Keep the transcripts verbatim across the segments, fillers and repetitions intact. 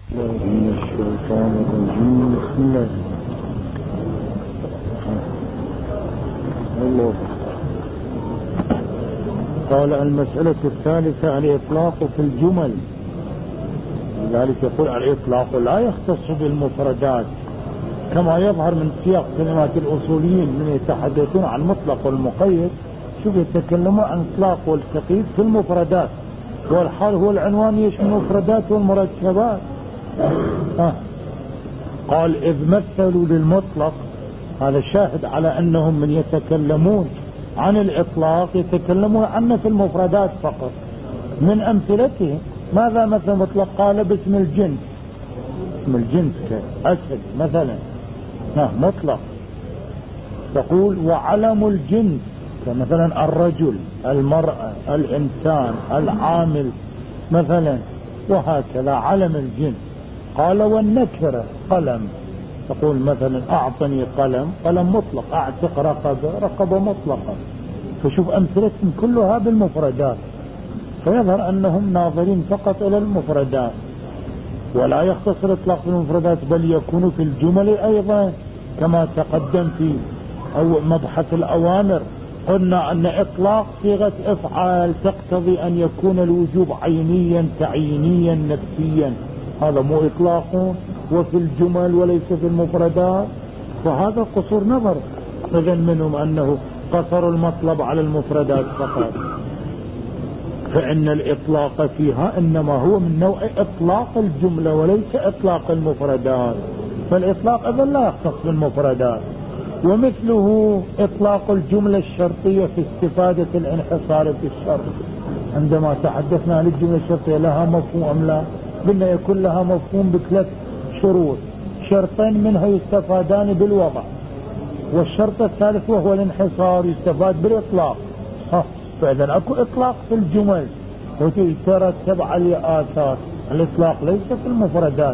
من الشيطان الرجيم. بسم الله. الله. قال المسألة الثالثة الإطلاق في الجمل. لذلك يقول الإطلاق لا يختص بالمفردات كما يظهر من سياق كلمات الأصوليين من يتحدثون عن مطلق والمقيد. شوف يتكلمون عن إطلاق والتقييد في المفردات، والحال هو العنوان يشمل المفردات والمركبات. آه. قال إذ مثلوا للمطلق، هذا شاهد على أنهم من يتكلمون عن الإطلاق يتكلمون عنه في المفردات فقط. من أمثلته ماذا مثل مطلق؟ قال باسم الجنس، اسم الجنس كأسد مثلا آه مطلق. تقول وعلم الجنس كمثلا الرجل، المرأة، الإنسان، العامل مثلا، وهكذا علم الجنس. قال والنكرة قلم، تقول مثلا أعطني قلم، قلم مطلق. أعتق رقبة، رقبة مطلقة. فشوف أمثلتهم كلها بالمفردات، فيظهر أنهم ناظرين فقط إلى المفردات. ولا يختص الإطلاق في المفردات بل يكون في الجمل أيضا كما تقدم في أو مبحث الأوامر. قلنا أن إطلاق صيغة افعال تقتضي أن يكون الوجوب عينيا تعيينيا نفسيا، هذا مو إطلاق وفي الجمل وليس في المفردات، فهذا قصور نظر. إذن منهم أنه قصر المطلب على المفردات فقط، فإن الإطلاق فيها إنما هو من نوع إطلاق الجملة وليس إطلاق المفردات. فالإطلاق إذن لا يختص بالمفردات. ومثله إطلاق الجملة الشرطية في استفادة الانحصار في الشرط. عندما تحدثنا عن الجملة الشرطية لها مفهوم أم لا؟ قلنا يكون لها مفهوم بثلاث شروط، شرطين منها يستفادان بالوضع، والشرط الثالث وهو الانحصار يستفاد بالإطلاق. فإذا أكو إطلاق في الجمل ويترتب عليه آثار. الإطلاق ليس في المفردات،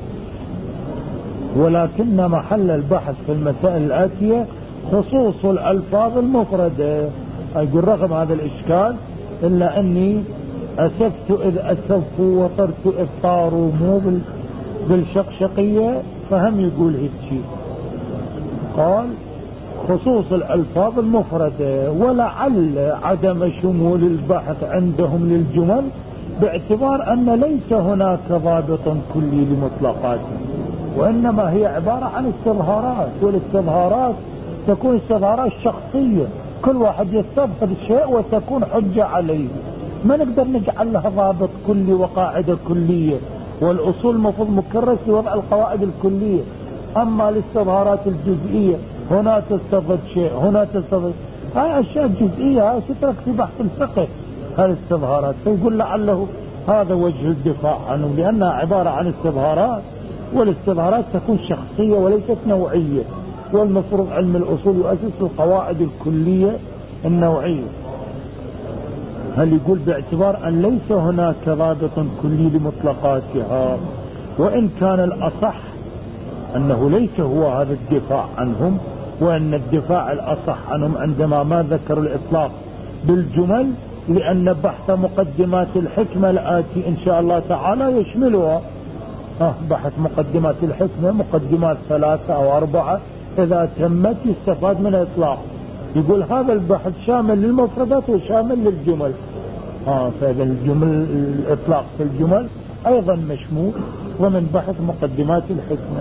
ولكن محل البحث في المسائل الآتية خصوص الألفاظ المفردة. أقول رغم هذا الإشكال إلا أني أسفت إذ أسفت وطرت إذ طاروا، مو بالشقشقية، فهم يقول هيك شيء. قال خصوص الألفاظ المفردة، ولعل عدم شمول البحث عندهم للجمل باعتبار أن ليس هناك ضابط كلي لمطلقاتهم، وإنما هي عبارة عن استظهارات، والاستظهارات تكون استظهارات شخصية، كل واحد يستظهر شيء وتكون حجة عليه. ما نقدر نجعل لها ضابط كلي وقاعدة كلية، والأصول المفروض مكرس لوضع القواعد الكلية. أما الاستظهارات الجزئية، هنا تستفد شيء هنا تستفد، هاي أشياء جزئية، هاي تترك في بحث الفقه هذه الاستظهارات. فيقول لعله هذا وجه الدفاع عنه، لأنها عبارة عن استظهارات، والاستظهارات تكون شخصية وليست نوعية، والمفروض علم الأصول يؤسس القواعد الكلية النوعية. هل يقول باعتبار أن ليس هناك ضابط كلي لمطلقاتها، وإن كان الأصح أنه ليس هو هذا الدفاع عنهم، وأن الدفاع الأصح عنهم عندما ما ذكروا الإطلاق بالجمل، لأن بحث مقدمات الحكمة الآتي إن شاء الله تعالى يشملها. آه بحث مقدمات الحكمة مقدمات ثلاثة أو أربعة إذا تمت يستفاد من الإطلاق. يقول هذا البحث شامل للمفردات وشامل للجمل. آه فإذا الجمل الإطلاق في الجمل أيضا مشمول ومن بحث مقدمات الحكمة.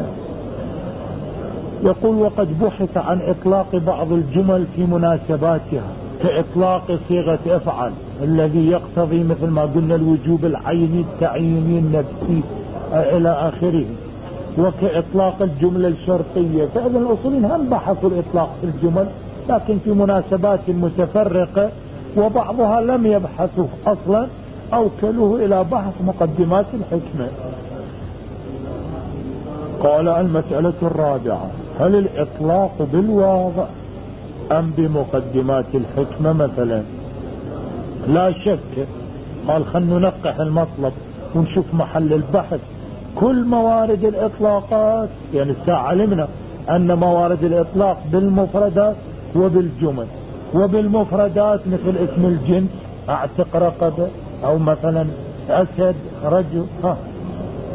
يقول وقد بحث عن إطلاق بعض الجمل في مناسباتها كإطلاق صيغة افعل الذي يقتضي مثل ما قلنا الوجوب العيني التعييني النفسي إلى آخره، وكإطلاق الجملة الشرطية. فإذا الأصولين هم بحثوا الإطلاق في الجمل لكن في مناسبات متفرقة، وبعضها لم يبحثوا أصلا، أوكلوه إلى بحث مقدمات الحكمة. قال المسألة الرابعة هل الإطلاق بالواضع أم بمقدمات الحكمة مثلا؟ لا شك. قال خلنا ننقح المطلب ونشوف محل البحث. كل موارد الإطلاقات، يعني الساعة علمنا أن موارد الإطلاق بالمفردات وبالجمل. وبالمفردات مثل اسم الجنس أعتق رقبة، أو مثلا أسد رجل، ها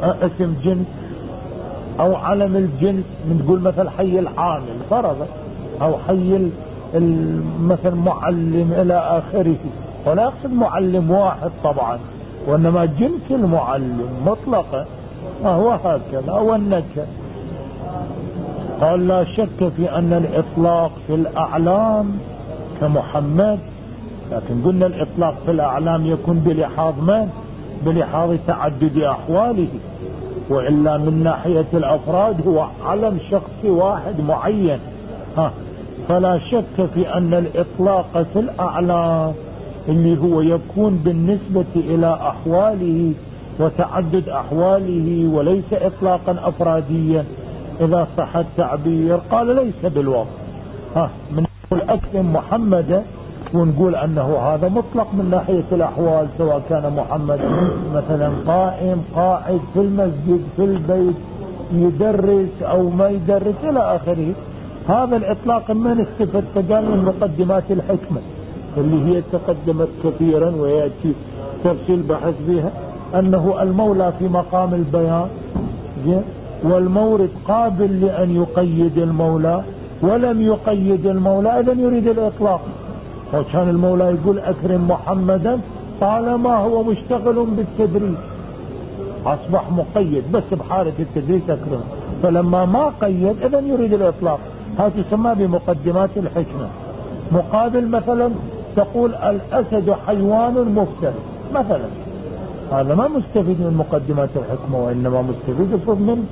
اسم جنس او علم الجنس، من تقول مثل حي العامل فرضا، او حي مثل معلم الى اخره، ولا يقصد معلم واحد طبعا، وانما جنس المعلم مطلقا، وهو هكذا. او النكر قال لا شك في ان الاطلاق في الاعلام كمحمد، لكن قلنا الاطلاق في الاعلام يكون بلحاظ من؟ بلحاظ تعدد احواله، وإلا من ناحية الأفراد هو علم شخص واحد معين. ها فلا شك في أن الإطلاق في الأعلام اللي هو يكون بالنسبة إلى أحواله وتعدد أحواله، وليس إطلاقا أفراديا إذا صح التعبير. قال ليس بالوضع. ها من نقول أكرم محمدا ونقول أنه هذا مطلق من ناحية الأحوال، سواء كان محمد مثلا قائم قاعد في المسجد في البيت يدرس أو ما يدرس إلى آخره. هذا الإطلاق من استفدت قال من مقدمات الحكمة اللي هي تقدمت كثيرا ويأتي تفصيل بحث بها، أنه المولى في مقام البيان، والمورد قابل لأن يقيد المولى ولم يقيد المولى، إذن يريد الإطلاق. وكان المولى يقول أكرم محمدا طالما هو مشتغل بالتدريس، أصبح مقيد بس بحالة التدريس أكرم، فلما ما قيد إذن يريد الإطلاق. هذا تسمى بمقدمات الحكمة. مقابل مثلا تقول الأسد حيوان مفترس مثلا، هذا ما مستفيد من مقدمات الحكمة، وإنما مستفيد من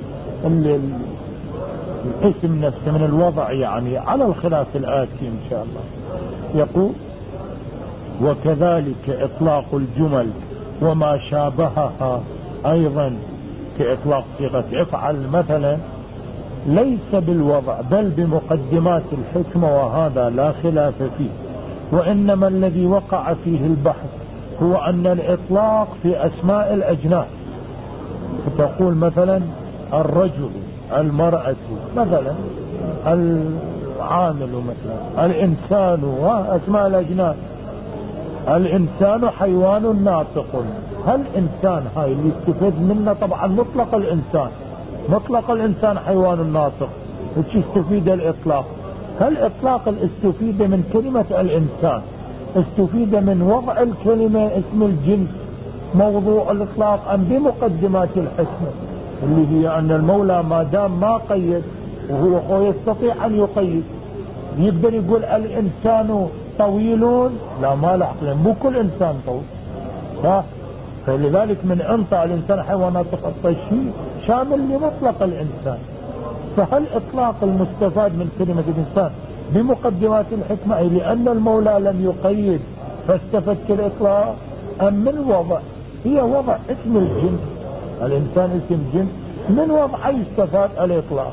الاسم نفسه، من الوضع، يعني على الخلاف الآتي إن شاء الله. يقول وكذلك إطلاق الجمل وما شابهها أيضا كإطلاق صيغة افعل مثلا ليس بالوضع بل بمقدمات الحكمة، وهذا لا خلاف فيه. وإنما الذي وقع فيه البحث هو أن الإطلاق في أسماء الأجناس، فتقول مثلا الرجل المرأة مثلا العامل مثلا الإنسان، وأسماء الأجناس. الإنسان حيوان ناطق، هل إنسان هاي اللي استفد منه طبعا مطلق الإنسان، مطلق الإنسان حيوان ناطق، وش استفيد الإطلاق؟ هل إطلاق الاستفيد من كلمة الإنسان استفيد من وضع الكلمة اسم الجنس موضوع الإطلاق، أم بمقدمات الحكمة اللي هي أن المولى ما دام ما قيد وهو هو يستطيع أن يقيد، يقدر يقول الإنسان طويل؟ لا، ما له عقل، مو كل إنسان طويل، صح؟ فلذلك من أنطى الإنسان حيوانات الطيشي شامل لمطلق الإنسان. فهل إطلاق المستفاد من كلمة الإنسان بمقدمات الحكمة أي لأن المولى لم يقيد فاستفدت الإطلاق، أم من وضع؟ هي وضع اسم الجنس، الإنسان اسم جنس، من وضع يستفاد الإطلاق.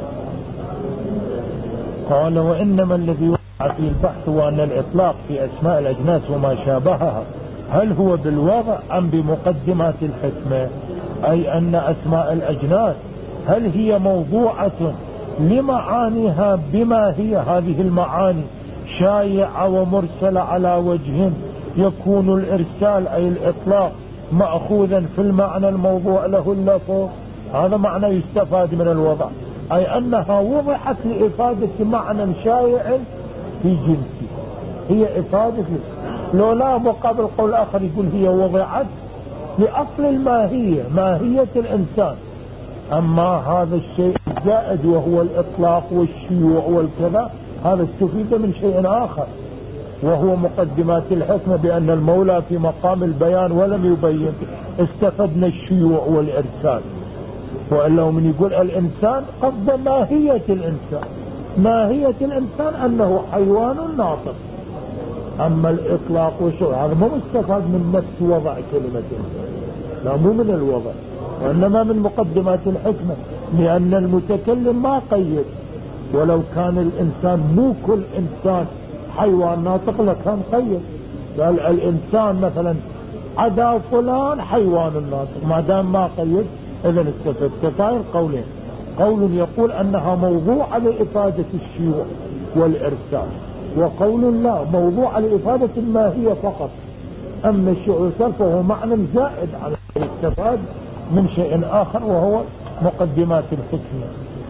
قال وإنما الذي وقع في البحث هو أن الإطلاق في أسماء الأجناس وما شابهها هل هو بالوضع أم بمقدمات الحكمة، أي أن أسماء الأجناس هل هي موضوعة لمعانيها بما هي هذه المعاني شائعة ومرسلة على وجه يكون الإرسال أي الإطلاق مأخوذا في المعنى الموضوع له اللفظ، هذا معنى يستفاد من الوضع، أي أنها وضعت لإفادة معنى شائع في جنسه، هي إفادة. لو لا مقابل قول آخر يقول هي وضعت لأصل الماهية، ماهية الإنسان، أما هذا الشيء الزائد وهو الإطلاق والشيوع والكذا هذا استفيد من شيء آخر وهو مقدمات الحكمة، بأن المولى في مقام البيان ولم يبين، استفدنا الشيوع والإرسال. وإلا من يقول الإنسان قصد ماهية الإنسان، ماهية الإنسان أنه حيوان ناطق، أما الإطلاق والشيوع هذا مو مستفاد من نفس وضع كلمة الإنسان، لا مو من الوضع، وإنما من مقدمات الحكمة، لأن المتكلم ما قيد. ولو كان الإنسان مو كل إنسان حيوان ناطق لكان قيد، قال الإنسان مثلا عدا فلان حيوان ناطق، ما دام ما قيد إذن استفدت. كفاية قولين، قول يقول أنها موضوعة لإفادة الشيوع والإرسال، وقول لا موضوعة لإفادة الماهية فقط، أما الشيوع والإرسال فهو معنى زائد على الاستفاد من شيء آخر وهو مقدمات الحكمة.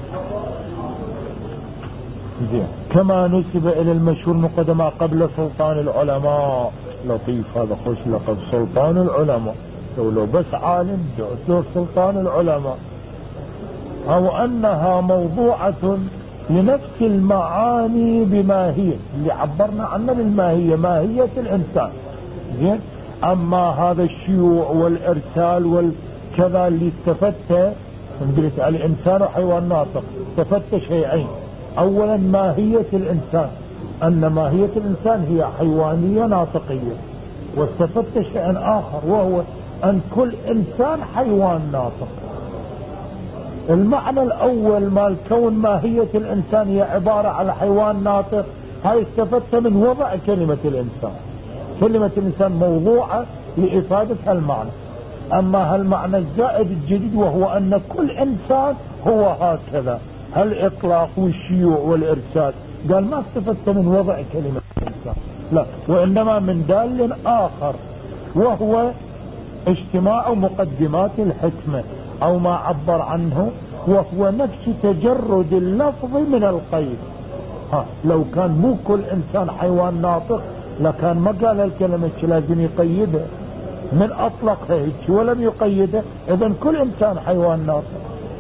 زين. كما نسب إلى المشهور مقدمة قبل سلطان العلماء. لطيف هذا، خوش لقب سلطان العلماء، لو لو بس عالم دور سلطان العلماء. أو أنها موضوعة لنفس المعاني بماهية، اللي عبرنا عنه بالماهية، ماهية الإنسان. زين. أما هذا الشيوع والإرسال والكذا اللي استفدته، قلت الإنسان حيوان ناطق، استفدت شيئين. أولا ماهية الإنسان، أن ماهية الإنسان هي حيوانية ناطقية، واستفدت شيئا آخر وهو أن كل إنسان حيوان ناطق. المعنى الأول مال كون ماهية الإنسان هي عبارة على حيوان ناطق، هاي استفدت من وضع كلمة الإنسان. كلمة الإنسان موضوعة لإفادة هالمعنى. أما هالمعنى الزائد الجديد وهو أن كل إنسان هو هكذا، هالإطلاق والشيوع والإرسال، قال ما استفدت من وضع كلمة الإنسان، لا، وإنما من دال آخر وهو اجتماع مقدمات الحكمة، أو ما عبر عنه وهو نفس تجرد اللفظ من القيد. ها لو كان مو كل إنسان حيوان ناطق لكان ما قال الكلمة لازم يقيدها، من أطلقها هيك ولم يقيدها، إذن كل إنسان حيوان ناطق.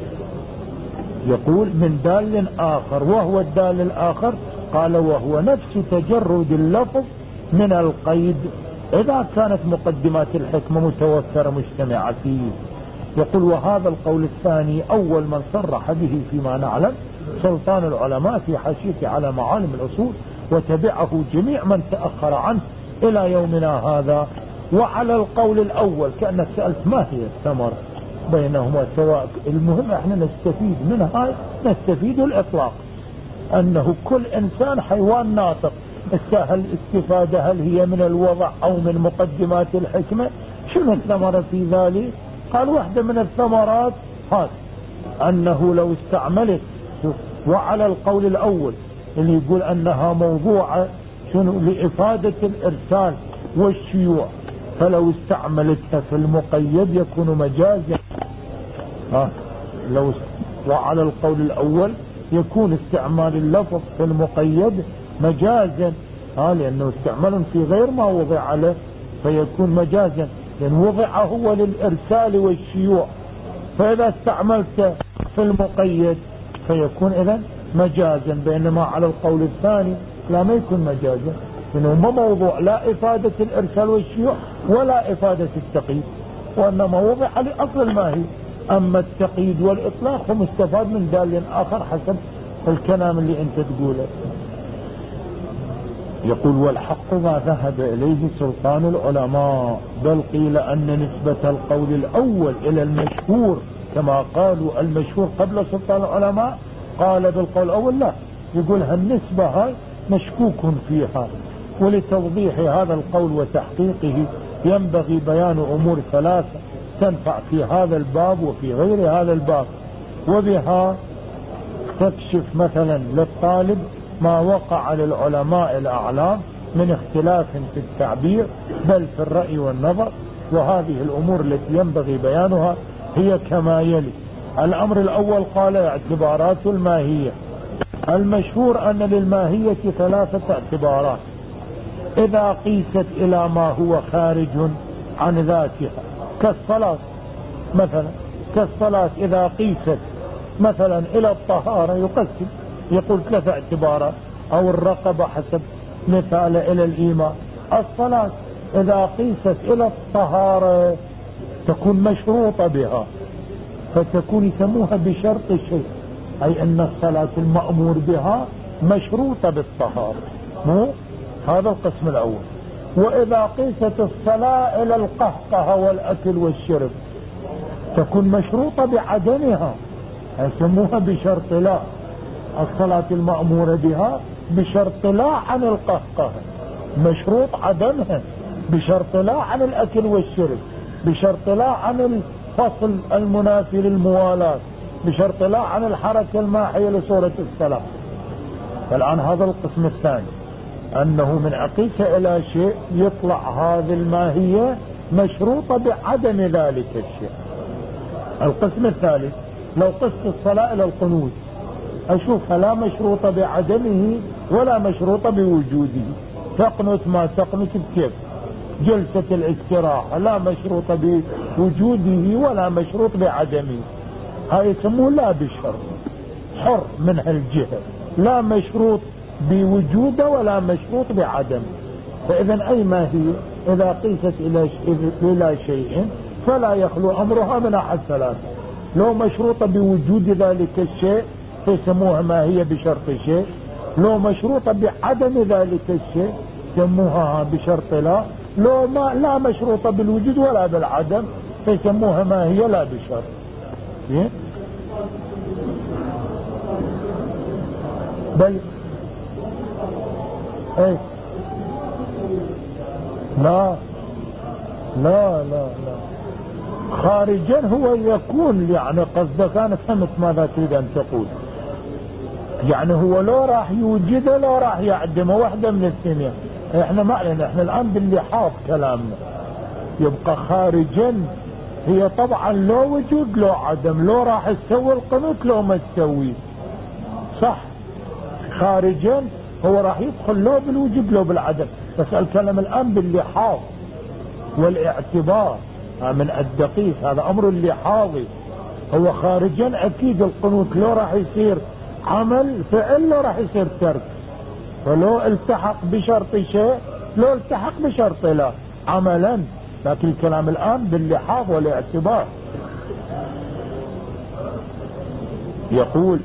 يقول من دال آخر، وهو الدال الآخر قال وهو نفس تجرد اللفظ من القيد إذا كانت مقدمات الحكمة متوفرة مجتمعة فيه. يقول وهذا القول الثاني أول من صرح به فيما نعلم سلطان العلماء في حاشيته على معالم الأصول، وتبعه جميع من تأخر عنه إلى يومنا هذا. وعلى القول الأول كأنك سألت ما هي الثمرة بينهما سواء، المهم احنا نستفيد من هاي، نستفيد الإطلاق أنه كل إنسان حيوان ناطق. هل الاستفادة هل هي من الوضع أو من مقدمات الحكمة؟ شنو الثمرة في ذلك؟ قال واحدة من الثمرات هذا أنه لو استعملت، وعلى القول الأول اللي يقول أنها موضوعة شنو لإفادة الإرسال والشيوع، فلو استعملتها في المقيد يكون مجازا. ها لو وعلى القول الأول يكون استعمال اللفظ في المقيد مجازا، ها لأنه استعمال في غير ما وضع له فيكون مجازا، لأن وضع هو للإرسال والشيوع، فإذا استعملت في المقيد فيكون إذن مجازا. بينما على القول الثاني لا، ما يكون مجازا، لأنه ما موضوع لا إفادة الإرسال والشيوع ولا إفادة التقييد، وإنما وضع لأصل الماهي. أما التقييد والإطلاق هو مستفاد من دال آخر حسب الكلام اللي أنت تقوله. يقول والحق ما ذهب إليه سلطان العلماء، بل قيل أن نسبة القول الأول إلى المشهور كما قالوا المشهور قبل سلطان العلماء، قال بالقول الأول لا، يقول هالنسبة هاي مشكوك فيها. ولتوضيح هذا القول وتحقيقه ينبغي بيان أمور ثلاثة تنفع في هذا الباب وفي غير هذا الباب، وبها تكشف مثلا للطالب ما وقع للعلماء الأعلام من اختلاف في التعبير بل في الرأي والنظر. وهذه الأمور التي ينبغي بيانها هي كما يلي. الأمر الأول قال اعتبارات الماهية. المشهور أن للماهية ثلاثة اعتبارات إذا قيست إلى ما هو خارج عن ذاتها، كالصلاة مثلا، كالصلاة إذا قيست مثلا إلى الطهارة يقسم، يقول ثلاثة اعتبارات، أو الرقبة حسب مثال إلى الإيمان. الصلاة إذا قيست إلى الطهارة تكون مشروطة بها، فتكون يسموها بشرط الشيء، أي أن الصلاة المأمور بها مشروطة بالطهارة، مو هذا القسم الأول. وإذا قيست الصلاة إلى القهقه والأكل والشرب تكون مشروطة بعدمها، يسموها بشرط لا. الصلاة المأمورة بها بشرط لا عن القهقه، مشروط عدمها، بشرط لا عن الأكل والشرب، بشرط لا عن الفصل المنافي للموالاة، بشرط لا عن الحركة الماحية لصورة الصلاة. فالآن هذا القسم الثاني، أنه من عقيسة إلى شيء يطلع هذه الماهية مشروطة بعدم ذلك الشيء. القسم الثالث لو قست الصلاة إلى القنوت أشوفها لا مشروطة بعدمه ولا مشروطة بوجوده، تقنت ما تقنت بكيف. جلسة الاستراحة لا مشروطة بوجوده ولا مشروط بعدمه، هاي يسموه لا بالشرط، حر من هالجهة، لا مشروط بوجوده ولا مشروط بعدمه. فإذا أي ما هي إذا قيست إلى إلى شيء فلا يخلو أمرها من أحد ثلاثة. لو مشروطة بوجود ذلك الشيء فيسموها ما هي بشرط شيء، لو مشروطة بعدم ذلك الشيء سموها بشرط لا، لو ما لا مشروطة بالوجود ولا بالعدم فيسموها ما هي لا بشرط. بل ايه لا لا لا لا خارجا هو يكون، يعني قصدك انا فهمت ماذا تريد ان تقول، يعني هو لو راح يوجده لو راح يعدمه واحدة من الثانية. احنا ما علينا، احنا الان باللحاظ كلامنا يبقى خارجا هي طبعا لو وجود لو عدم، لو راح تسوي القنوت لو ما تسوي صح. خارجا هو راح يدخل لو بالوجود لو بالعدم، بس الكلام الان باللحاظ والاعتبار من الدقيق، هذا امر اللحاظي. هو خارجا اكيد القنوت لو راح يصير عمل فعل لو راح يصير ترك، فلو التحق بشرط شيء لو التحق بشرط لا عملا، لكن الكلام الان باللحاظ والاعتبار. يقول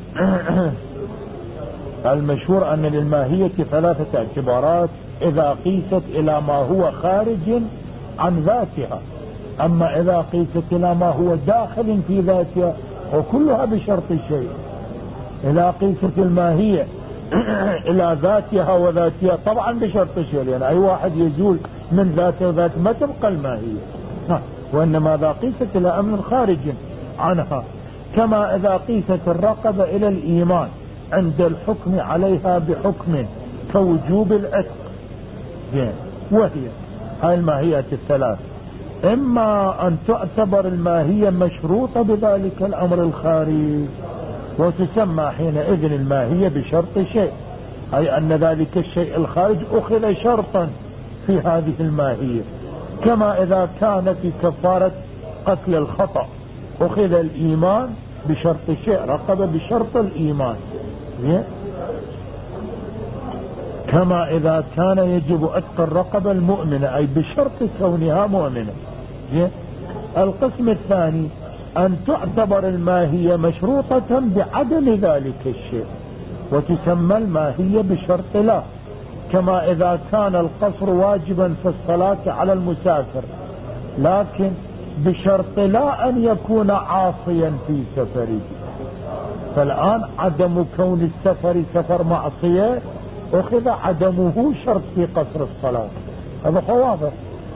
المشهور ان للماهية ثلاثة اعتبارات اذا قيست الى ما هو خارج عن ذاتها، اما اذا قيست الى ما هو داخل في ذاتها وكلها بشرط شيء. اذا قيست الماهية الى ذاتها وذاتها طبعا بشرط شيء، لان اي واحد يزول من ذاته وذاته ما تبقى الماهية، وانما اذا قيست الى امر خارج عنها. كما اذا قيست الرقبة الى الايمان عند الحكم عليها بحكم كوجوب العتق، وهي هاي الماهية الثلاث، اما ان تعتبر الماهية مشروطة بذلك الامر الخارج وتسمى حينئذ الماهية بشرط شيء، اي ان ذلك الشيء الخارج اخذ شرطا في هذه الماهية. كما اذا كان في كفارة قتل الخطأ اخذ الايمان بشرط شيء، رقبة بشرط الايمان. كما اذا كان يجب عتق الرقبة المؤمنة اي بشرط كونها مؤمنة. القسم الثاني ان تعتبر الماهية مشروطة بعدم ذلك الشيء وتسمى الماهية بشرط لا. كما اذا كان القصر واجبا في الصلاة على المسافر لكن بشرط لا ان يكون عاصيا في سفره، فالان عدم كون السفر سفر معصية اخذ عدمه شرط في قصر الصلاة، هذا واضح.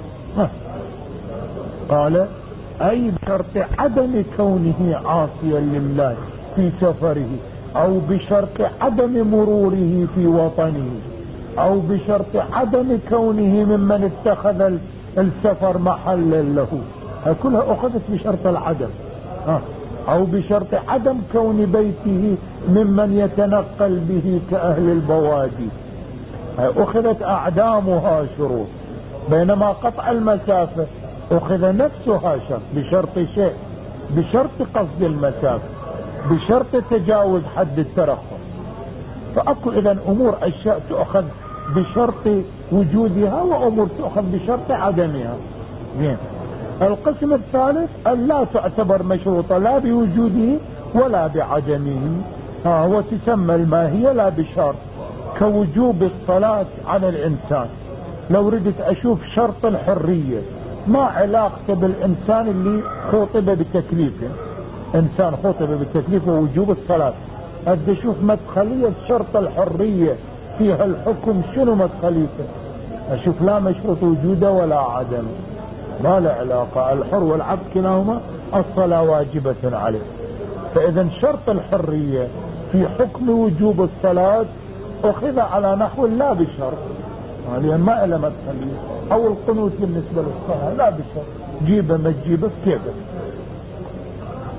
قال اي بشرط عدم كونه عاصيا لله في سفره، او بشرط عدم مروره في وطنه، او بشرط عدم كونه ممن اتخذ السفر محلا له، كلها اخذت بشرط العدم. او بشرط عدم كون بيته ممن يتنقل به كاهل البوادي، اخذت اعدامها شروط. بينما قطع المسافة اخذ نفسها شرط بشرط شيء، بشرط قصد المسافة، بشرط تجاوز حد الترخص. فاكو اذا امور اشياء تؤخذ بشرط وجودها وامور تؤخذ بشرط عدمها. زين. القسم الثالث ان لا تعتبر مشروطة لا بوجوده ولا بعدمه، ها هو تسمى الماهية لا بشرط، كوجوب الصلاة على الانسان. لو ردت اشوف شرط الحرية ما علاقته بالانسان اللي خطب بتكليفه، انسان خطب بتكليفه وجوب الصلاة، ادي اشوف مدخلية شرط الحرية فيها الحكم شنو مدخليته، اشوف لا مشروط وجوده ولا عدم، ما له علاقة. الحر والعبد كلاهما الصلاة واجبة عليه. فاذا شرط الحرية في حكم وجوب الصلاة اخذ على نحو لا بشرط، لان ما له مدخلية. او القنوت بالنسبة للصلاة لا بشرط، جيبه ما تجيبه كيف.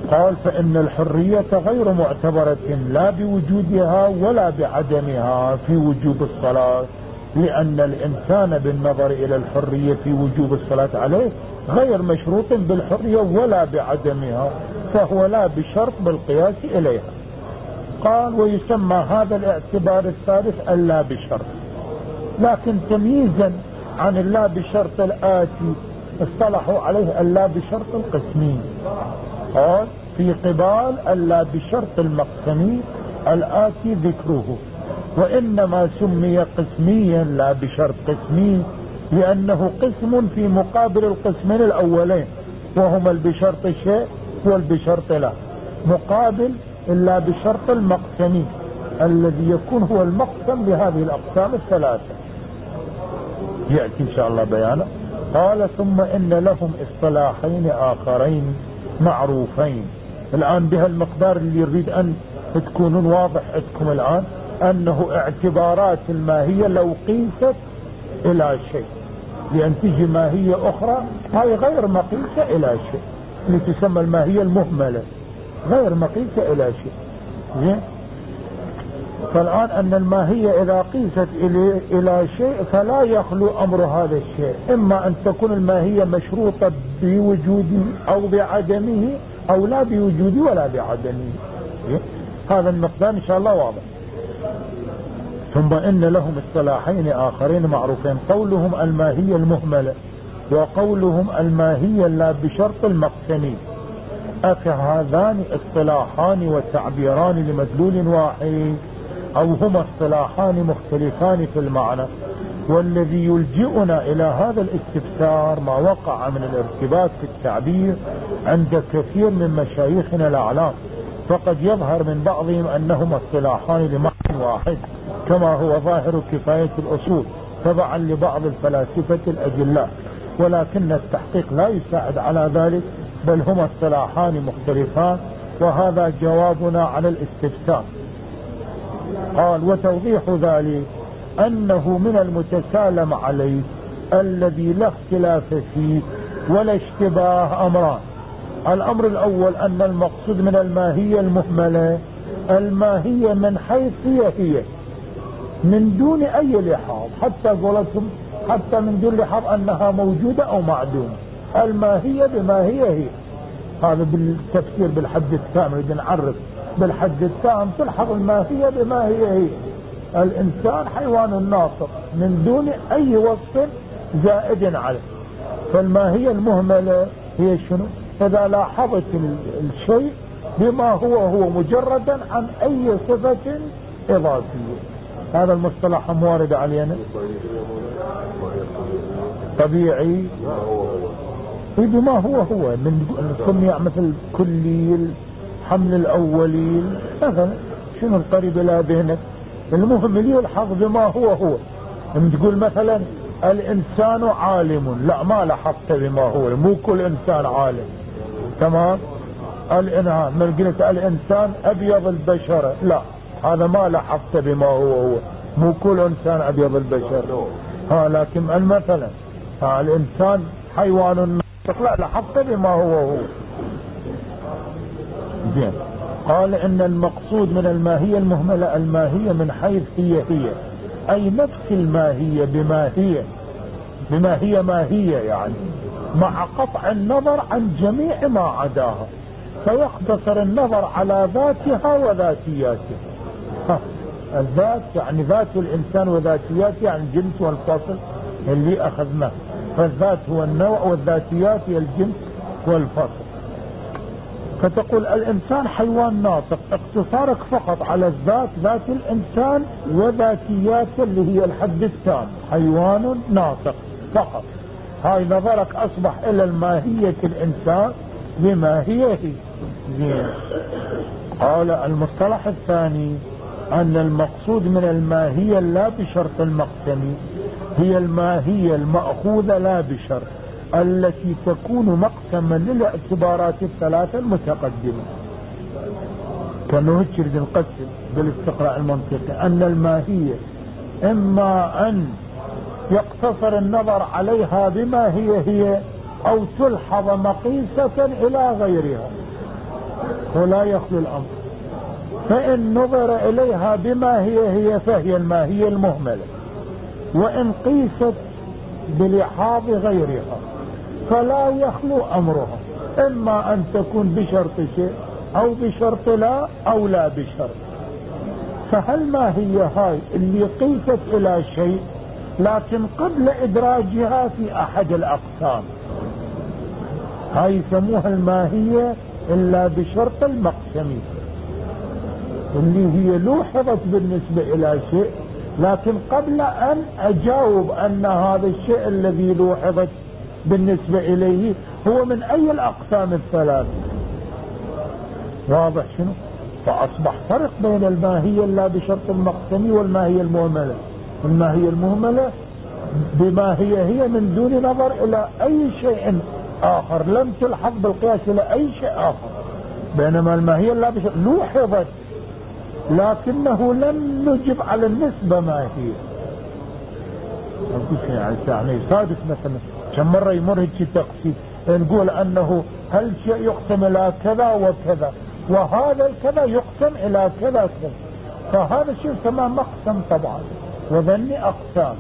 قال فإن الحرية غير معتبرة لا بوجودها ولا بعدمها في وجوب الصلاة، لأن الإنسان بالنظر إلى الحرية في وجوب الصلاة عليه غير مشروط بالحرية ولا بعدمها، فهو لا بشرط بالقياس إليها. قال ويسمى هذا الاعتبار الثالث اللا بشرط، لكن تمييزا عن اللا بشرط الآتي اصطلحوا عليه اللا بشرط القسمي. قال في قبال اللا بشرط المقسمي الآتي ذكره، وإنما سمي قسميا لا بشرط قسمي لأنه قسم في مقابل القسمين الأولين، وهما البشرط الشيء والبشرط لا، مقابل إلا بشرط المقسمي الذي يكون هو المقسم لهذه الأقسام الثلاثة، يأتي إن شاء الله بيانه. قال ثم إن لهم اصطلاحين آخرين معروفين. الآن بها المقدار اللي يريد أن تكونون واضح عندكم الآن، أنه اعتبارات الماهية لو قيست إلى شيء، لأن تجي ماهية أخرى هاي غير مقيسة إلى شيء، اللي تسمى الماهية المهملة غير مقيسة إلى شيء. زين، فالآن أن الماهية إذا قيست إلى إلى شيء فلا يخلو أمر هذا الشيء، إما أن تكون الماهية مشروطة بوجوده أو بعدمه، أو لا بوجوده ولا بعدمه. هذا المقدار إن شاء الله واضح. ثم إن لهم اصطلاحين آخرين معروفين، قولهم الماهية المهملة وقولهم الماهية لا بشرط المقسمي، أفهذان اصطلاحان وتعبيران لمدلول واحد أو هما اصطلاحان مختلفان في المعنى؟ والذي يلجئنا إلى هذا الاستفسار ما وقع من الارتباط في التعبير عند كثير من مشايخنا الأعلام، فقد يظهر من بعضهم أنهما اصطلاحان لمعنى واحد كما هو ظاهر كفاية الأصول تبعا لبعض الفلاسفة الأجلاء، ولكن التحقيق لا يساعد على ذلك، بل هما اصطلاحان مختلفان، وهذا جوابنا على الاستفسار. قال وتوضيح ذلك أنه من المتسالم عليه الذي لا اختلاف فيه ولا اشتباه أمران. الأمر الأول أن المقصود من الماهية المهملة الماهية من حيث هي هي من دون أي لحاظ، حتى قولتهم حتى من دون لحاظ أنها موجودة أو معدومة، الماهية بما هي هي. هذا بالتفسير بالحد التام، إذا نعرف بالحد التام تلحظ الماهية بما هي هي. الإنسان حيوان ناطق من دون أي وصف زائد عليه، فالماهية المهملة هي شنو؟ إذا لاحظت الشيء بما هو هو مجردا عن أي صفة إضافية. هذا المصطلح موارد علينا طبيعي بما هو هو، من سمي مثل كلي الحمل الأولي مثلا، شنو القريب إلى ذهنك؟ المهم اللي يلحظ بما هو هو. لما تقول مثلا الإنسان عالم، لا ما لحظت بما هو، مو كل إنسان عالم. تمام. الإنعام من قلت الإنسان أبيض البشرة، لا هذا ما لحظت بما هو هو، مو كل إنسان أبيض البشرة. ها لكن مثلا ها الإنسان حيوان ناطق، لا لحظت بما هو هو. زين. قال إن المقصود من الماهية المهملة الماهية من حيث هي هي، أي نفس الماهية بما هي بما هي ماهية، يعني مع قطع النظر عن جميع ما عداها، فيقتصر النظر على ذاتها وذاتياتها. الذات يعني ذات الإنسان وذاتياته، يعني الجنس والفصل اللي أخذناه، فالذات هو النوع والذاتيات هي الجنس والفصل. فتقول الإنسان حيوان ناطق، اقتصارك فقط على الذات، ذات الإنسان وذاتياته اللي هي الحد التام، حيوان ناطق فقط. هاي نظرك أصبح إلى الماهية الإنسان بما هي هي. زين. قال المصطلح الثاني أن المقصود من الماهية لا بشرط المقسم هي الماهية المأخوذة لا بشرط، التي تكون مقسما للاعتبارات الثلاثة المتقدمة. كانه هتشرد نقسم بالاستقراء المنطقي أن الماهية إما أن يقتصر النظر عليها بما هي هي، أو تلحظ مقيسة إلى غيرها. ولا يخلو الأمر. فإن نظر إليها بما هي هي فهي الماهية المهملة، وإن قيست بلحاظ غيرها فلا يخلو أمرها، إما أن تكون بشرط شيء أو بشرط لا أو لا بشرط. فهل ما هي هاي اللي قيست إلى شيء لكن قبل إدراجها في أحد الأقسام، هاي يسموها الماهية إلا بشرط المقسمي، اللي هي لوحظت بالنسبة إلى شيء لكن قبل أن أجاوب أن هذا الشيء الذي لوحظت بالنسبة إليه هو من أي الأقسام الثلاث. واضح شنو؟ فأصبح فرق بين الماهية إلا بشرط المقسمي والماهية المهملة. الماهية المهملة بما هي هي من دون نظر إلى أي شيء آخر، لم تلحق بالقياس إلى أي شيء آخر، بينما الماهية إلا بشرط لوحظت لكنه لم نجب على النسبة ما هي. يعني صادف مثلا كم مرة يمر هيك تقسيم، نقول أنه هل شيء يقسم إلى كذا وكذا، وهذا الكذا يقسم إلى كذا كذا، فهذا الشيء يسمى مقسم طبعا، وذني أقسام.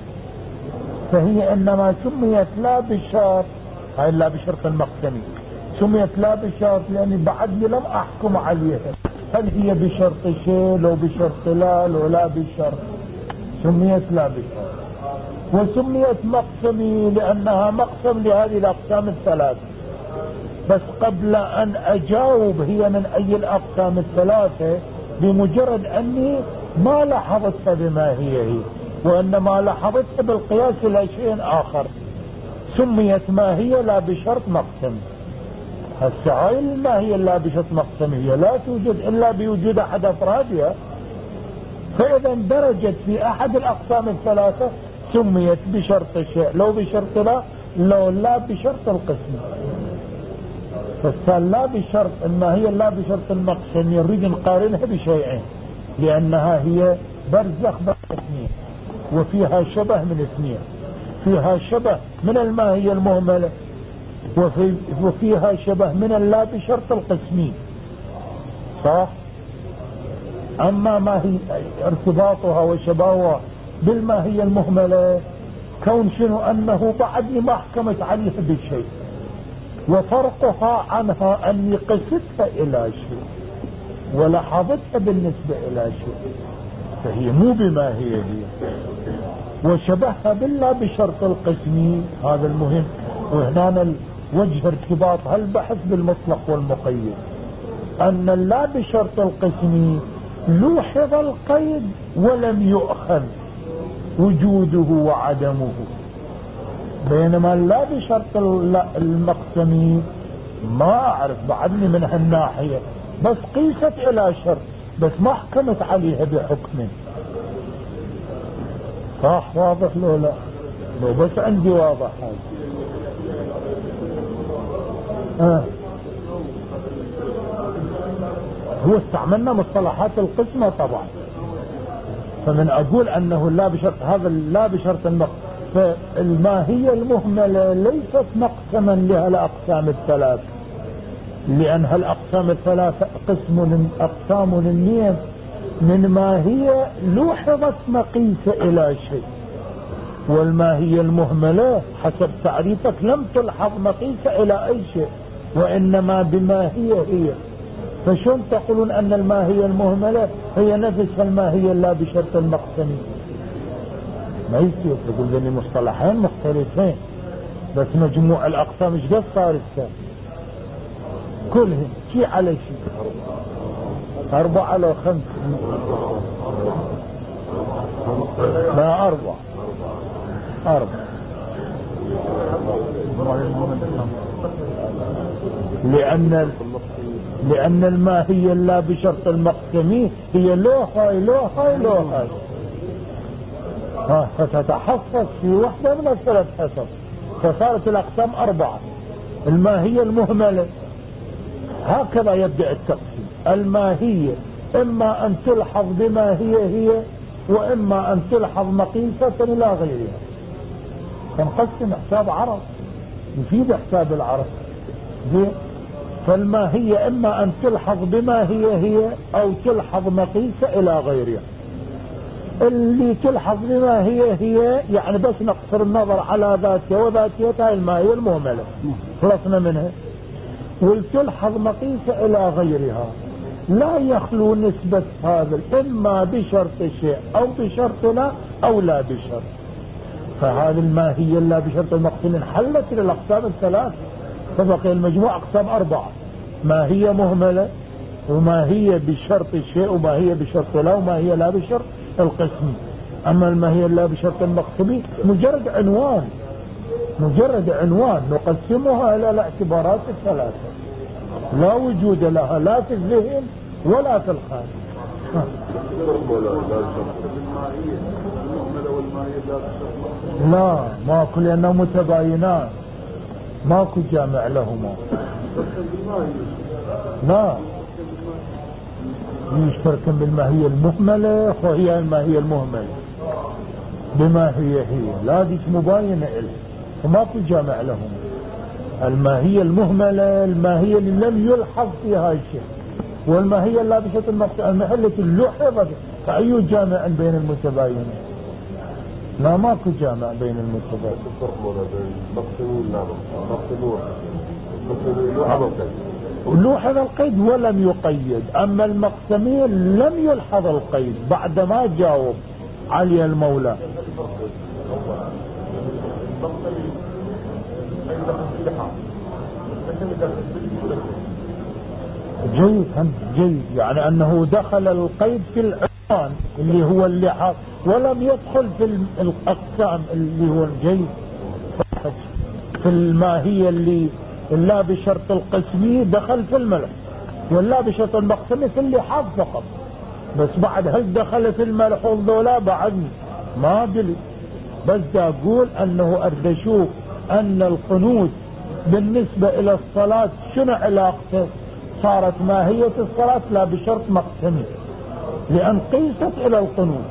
فهي إنما سميت لا بشرط، هاي لا بشرط المقسمي، سميت لا بشرط لأني بعدني لم أحكم عليها هل هي بشرط شيء لو بشرط لا لو لا بشرط، سميت لا بشرط. وسميت مقسمي لأنها مقسم لهذه الأقسام الثلاث، بس قبل أن أجاوب هي من أي الأقسام الثلاثة بمجرد أني ما لاحظتها بما هي هي، وإنما لاحظتها بالقياس إلى شيء آخر، سميت ما هي لا بشرط مقسم. هسه هاي ما هي لا بشرط مقسم هي لا توجد إلا بوجود أحد أفرادها، فإذا اندرجت في أحد الأقسام الثلاثة سميت بشرط شيء لو بشرط لا لو لا بشرط القسم. فالسال لا بشرط إما هي لا بشرط المقسم يريد نقارنها بشيئين، لأنها هي برزخ بين اثنين وفيها شبه من اثنين، فيها شبه من الماهية المهملة وفي وفيها شبه من اللا بشرط القسمي، صح؟ أما ما هي ارتباطها وشبهها بالماهية المهملة كون شنو أنه بعدني ما حكمت عليها بالشيء، وفرقها عنها أني قستها إلى شيء ولاحظتها بالنسبة إلى شيء، فهي مو بما هي هي. وشبهها بالله بشرط القسمي، هذا المهم. وهنا وجه ارتباط هالبحث بالمطلق والمقيد أن اللا بشرط القسمي لوحظ القيد ولم يؤخذ وجوده وعدمه، بينما لا بشرط المقسمي ما أعرف بعدني من هالناحية، بس قيست إلى شرط بس ما حكمت عليها بحكم. صح؟ واضح لو لا؟ لو بس عندي واضح هذا. آه. هو استعملنا مصطلحات القسمة طبعا، فمن أقول أنه لا بشرط هذا لا بشرط النقص، فالماهية المهملة ليست مقسما لها الأقسام الثلاث، لأن هالأقسام الثلاثة قسم أقسام للنية من ماهية لوحظت مقيسة إلى شيء، والماهية المهملة حسب تعريفك لم تلحظ مقيسة إلى أي شيء وإنما بما هي هي. فشون تقولون أن الماهية المهملة هي نفس الماهية لا بشرط المقسمي؟ ما يصير، تقول ذني مصطلحين مختلفين بس مجموع الأقسام ايش قد صار السنة كلهم شيء على شيء، أربعة على خمس، لا أربعة أربعة لأن لأن الماهية لا بشرط المقسمي هي لو هاي لو هاي لو هاي، ها فتتحفظ في وحدة من الثلاث حسب، فصارت الأقسام أربعة. الماهية المهملة هكذا يبدأ التقسيم، الماهية إما أن تلحظ بما هي هي وإما أن تلحظ مقيسة إلى غيرها. فنقسم حساب عرض يفيد حساب العرض زين. فالماهية إما أن تلحظ بما هي هي أو تلحظ مقيسة إلى غيرها. اللي تلحظ بما هي هي يعني بس نقصر النظر على ذاتها وذاتيتها الماهية المهملة خلصنا منها. والتلحظ مقيسة إلى غيرها لا يخلو نسبة هذا إما بشرط شيء أو بشرط لا أو لا بشرط. فهذه الماهية لا بشرط المقسم انحلت للأقسام الثلاث، فبقي المجموع أقسام أربعة: ماهية مهملة، وماهية بشرط شيء، وماهية بشرط لا، وماهية لا بشرط القسم. أما الماهية لا بشرط المقسم مجرد عنوان، مجرد عنوان نقسمها إلى الاعتبارات الثلاثة، لا وجود لها لا في الذهن ولا في الخارج. لا ماكو، لأنه متباينان، ماكو جامع لهما. لا يشتركن بالماهية المهملة، وهي الماهية المهملة بما هي هي لا ديك مباينة إليه، وماكو جامع لهما. الماهية المهملة الماهية اللي لم يلحظ فيها شيء، والماهية لا بشرط المقصود المحلة اللحظة. فأي جامع بين المتباينين؟ لا ماكو جامع بين المتباينين. لوحظ القيد ولم يقيد. أما المقسمين لم يلحظ القيد بعدما جاوب علي المولى. جيد جيد، يعني أنه دخل القيد في العنوان اللي هو اللحاظ ولم يدخل في الأقسام اللي هو الجيد. في الماهية اللي لا بشرط القسمي دخل في الملح، ولا بشرط المقسمي في اللحاظ فقط. بس بعد هل دخل في الملحوظ ولا بعد ما أدري. بس دا أقول أنه أريد أشوف أن القنوت بالنسبة إلى الصلاة شنو علاقته. صارت ماهية الصلاة لا بشرط مقسمي لأن قيست إلى القنوت.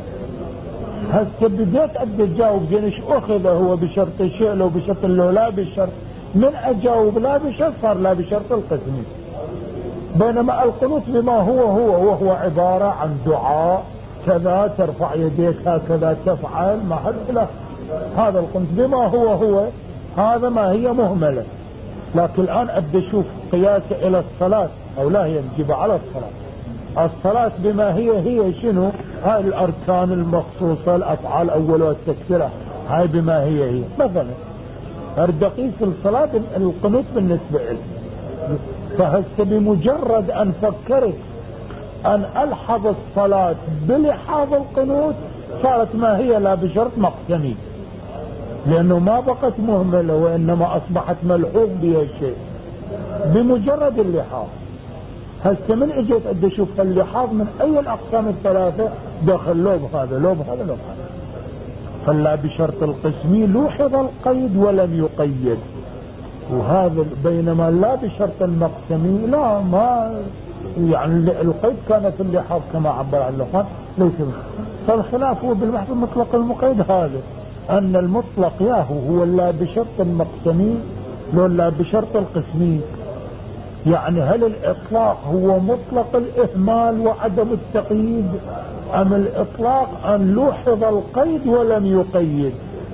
هسه بديت أبدأ أجاوب زين ايش أخذ هو بشرط شيء لو بشرط لو لا بشرط. من أجاوب لا بشرط صار لا بشرط القسمي. بينما القنوت بما هو هو وهو عبارة عن دعاء كذا، ترفع يديك هكذا تفعل ما حد له. هذا القنوت بما هو هو هذا ما هي مهملة. لكن الآن أبدأ أشوف قياسه إلى الصلاة أو لا، هي نجيبها على الصلاة. الصلاة بما هي هي شنو؟ هاي الأركان المخصوصة، الأفعال أول والتكسيرة، هاي بما هي هي. مثلا أريد أقيس الصلاة القنوت بالنسبة لي، فهسه بمجرد أن فكرت أن ألحظ الصلاة بلحاظ القنوت صارت ما هي لا بشرط مقسمي، لأنه ما بقت مهملة وإنما أصبحت ملحوظ بها شيء بمجرد اللحاظ. هسه من اجيت ادي اشوف اللحاظ من اي الاقسام الثلاثة داخل لو بهذا لو بهذا لو بهذا. فلا بشرط القسمي لوحظ القيد ولم يقيد، وهذا بينما لا بشرط المقسمي لا ما يعني القيد كان في اللحاظ كما عبر عن اللحاظ ليس. فالخلاف هو بالبحث المطلق المقيد هذا، ان المطلق ياهو هو لا بشرط المقسمي لو لا بشرط القسمي. يعني هل الإطلاق هو مطلق الإهمال وعدم التقييد، أم الإطلاق أن لوحظ القيد ولم يقيد؟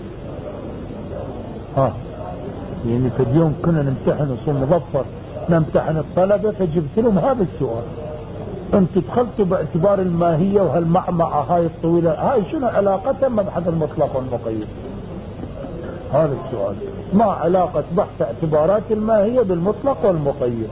ها يعني في اليوم كنا نمتحن أصول مظفر، نمتحن الطلبة فجبت لهم هذا السؤال: أنت دخلتوا باعتبار الماهية وهالمعمعة هاي الطويلة هاي شنو علاقتها مبحث المطلق والمقيد؟ هذا السؤال. ما علاقة بحث اعتبارات الماهية بالمطلق والمقيد؟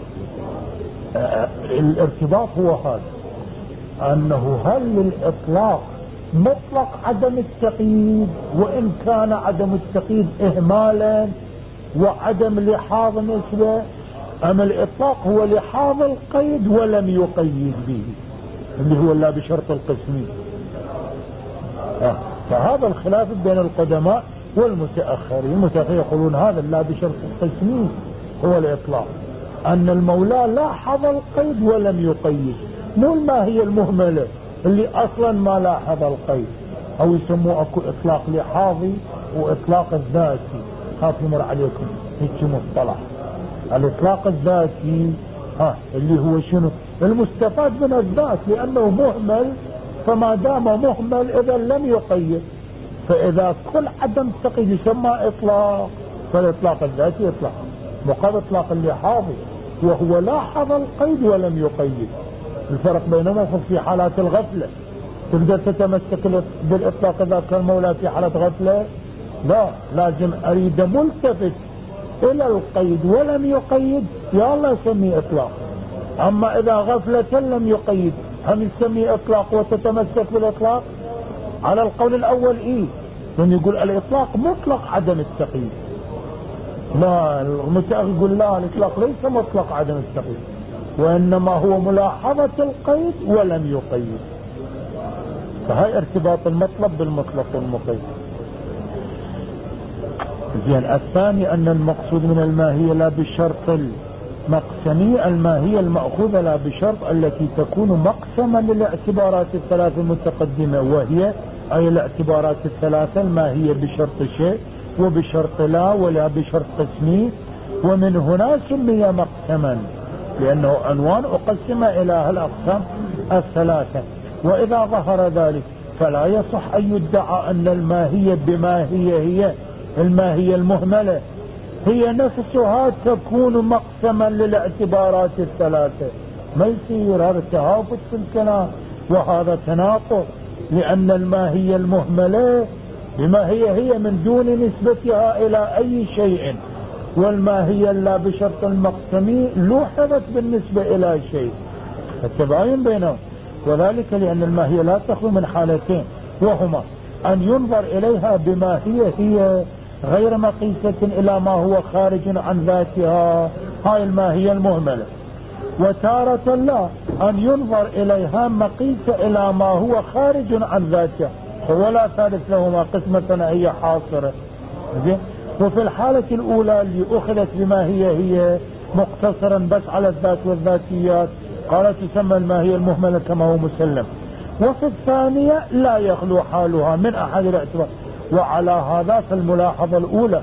الارتباط هو هذا، أنه هل للإطلاق مطلق عدم التقييد وإن كان عدم التقييد إهمالا وعدم لحاظ نسبة، أم الإطلاق هو لحاظ القيد ولم يقيد به اللي هو لا بشرط القسمي؟ آه. فهذا الخلاف بين القدماء والمتأخرين. المتأخرين يقولون هذا لا بشرط القسمي هو الإطلاق، أن المولى لاحظ القيد ولم يقيد، مو الماهية المهملة اللي أصلا ما لاحظ القيد، أو يسموه أكو إطلاق لحاظي وإطلاق الذاتي. خاف يمر عليكم هيك مصطلح الإطلاق الذاتي ها اللي هو شنو؟ المستفاد من الذات، لأنه مهمل، فما دام مهمل إذا لم يقيد، فإذا كل عدم تقييد يسمى إطلاق، فالإطلاق الذاتي إطلاق مقابل إطلاق اللحاظي وهو لاحظ القيد ولم يقيد. الفرق بينهما في حالات الغفلة تقدر تتمسك بالإطلاق إذا كان مولى في حالة غفلة؟ لا، لازم أريد ملتفت إلى القيد ولم يقيد يا الله يسميه إطلاق. أما إذا غفلة لم يقيد هم يسميه إطلاق وتتمسك بالإطلاق؟ على القول الأول إيه، من يقول الإطلاق مطلق عدم التقييد. لا، المتأخر يقول لا، الإطلاق ليس مطلق عدم التقييد، وإنما هو ملاحظة القيد ولم يقيد. فهي ارتباط المطلب بالمطلق والمقيد. زين. الثاني أن المقصود من الماهية لا بشرط المقسمي، الماهية المأخوذة لا بشرط التي تكون مقسما للاعتبارات الثلاث المتقدمة، وهي أي الاعتبارات الثلاثة الماهية بشرط شيء وبشرط لا ولا بشرط قسمي، ومن هنا سمي مقسما لأنه عنوان أقسم إلى هالأقسام الثلاثة. وإذا ظهر ذلك فلا يصح أن يدعى أن الماهية بما هي هي الماهية المهملة هي نفسها تكون مقسما للاعتبارات الثلاثة. ما يصير، هذا تهافت في الكلام وهذا تناقض، لأن الماهية المهملة بما هي هي من دون نسبتها إلى أي شيء، والماهية لا بشرط المقسمي لوحظت بالنسبة إلى شيء، التباين بينهم. وذلك لأن الماهية لا تخلو من حالتين، وهما أن ينظر إليها بما هي هي غير مقيسة إلى ما هو خارج عن ذاتها، هاي الماهية المهملة، وتارة لا، أن ينظر إليها مقيسة إلى ما هو خارج عن ذاتها، ولا ثالث لهما قسمة هي حاصرة. وفي الحالة الأولى اللي أخذت بما هي هي مقتصرا بس على الذات والذاتيات قالت تسمى الماهية المهملة كما هو مسلم. وفي الثانية لا يخلو حالها من أحد الاعتبار. وعلى هذا في الملاحظة الأولى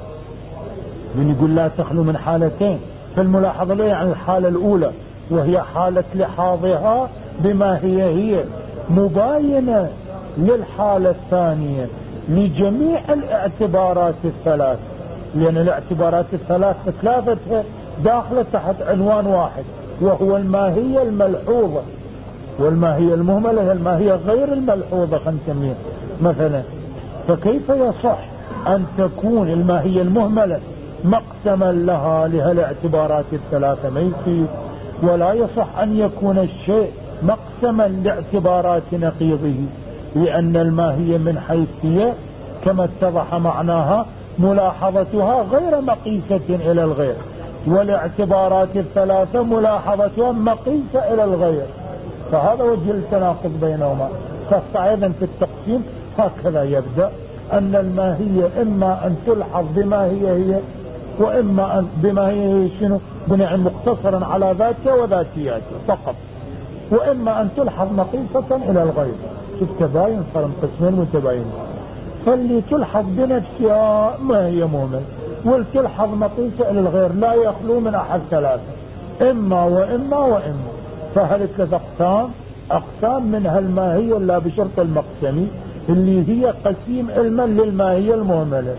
من يقول لا تخلو من حالتين، في الملاحظة الأولى عن الحالة الأولى وهي حالة لحاظها بما هي هي مباينة للحالة الثانية لجميع الاعتبارات الثلاث، لأن الاعتبارات الثلاث ثلاثتها داخلة تحت عنوان واحد وهو الماهية الملحوظة، والماهية المهملة هي الماهية غير الملحوظة خلينا نسميها مثلا. فكيف يصح أن تكون الماهية المهملة مقسما لها لها الاعتبارات الثلاثة؟ ما يصير. ولا يصح أن يكون الشيء مقسما لاعتبارات نقيضه، لأن الماهية من حيث هي كما اتضح معناها ملاحظتها غير مقيسة إلى الغير، والاعتبارات الثلاثة ملاحظتها مقيسة إلى الغير، فهذا وجه التناقض بينهما. فصعيدا في التقسيم هكذا يبدأ أن الماهية إما أن تلحظ بما هي هي، وإما أن بما هي هي شنو بناء مقتصرا على ذاتها وذاتياتها فقط، وإما أن تلحظ مقيسة إلى الغير. شوف تباين، صار قسمين متباينين. فاللي تلحظ بنفسها ما هي مهمل، والتلحظ مقيسة إلى الغير لا يخلو من أحد ثلاثة، إما وإما وإما. فهل ثلاث أقسام، أقسام منها الماهية لا بشرط المقسمي اللي هي قسيم علما للماهية المهملة.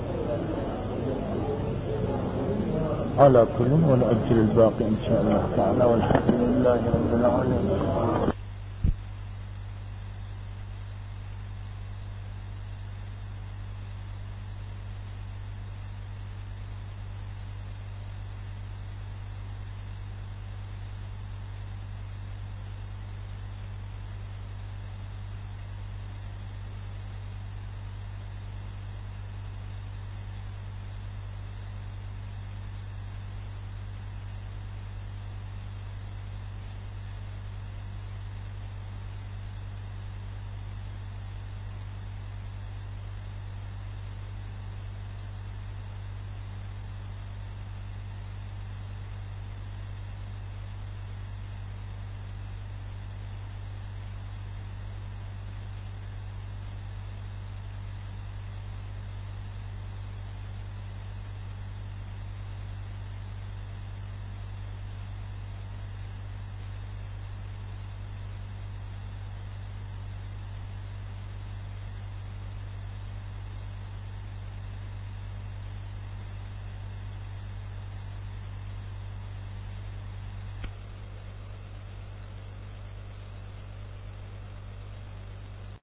على كل ونأجل الباقي إن شاء الله تعالى، والحمد لله رب العالمين.